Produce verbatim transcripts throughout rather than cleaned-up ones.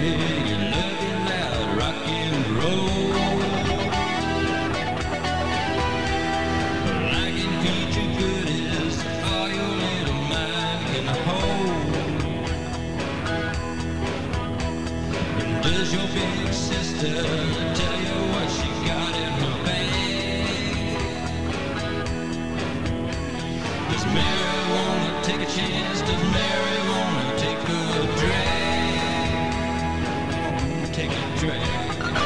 you love your loud rock and roll. Well, I can feed you goodies, all your little mind can hold. And does your big sister tell you what she got in her bag? Does Mary wanna take a chance? Does Mary wanna take a drag? Take a drag.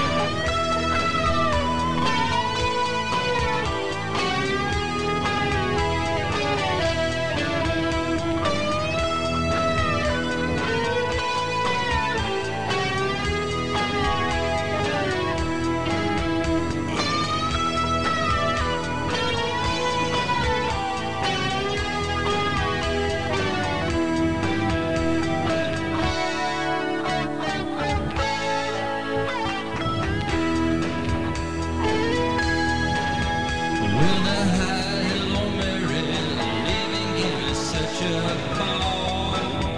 Well, the high hill on Mary, living give us such a ball.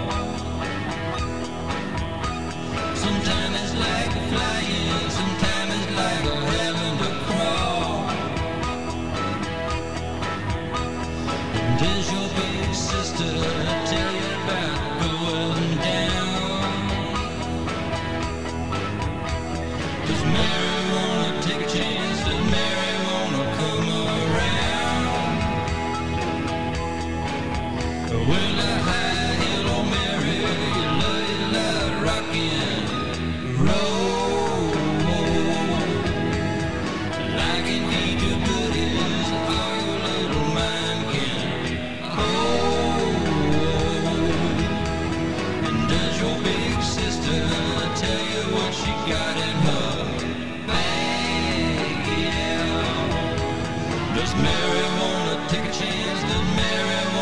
Sometimes it's like flying, sometimes it's like having to crawl. And does your big sister tell you about going down? Does Mary wanna take a chance? Does Mary wanna come around? Well, the high hill on Mary, you love your loud rock and roll. I can feed you goodies, all your little mind can hold. And does your big sister tell you what she got in her bag? Yeah. Does Mary wanna take a chance? Does Mary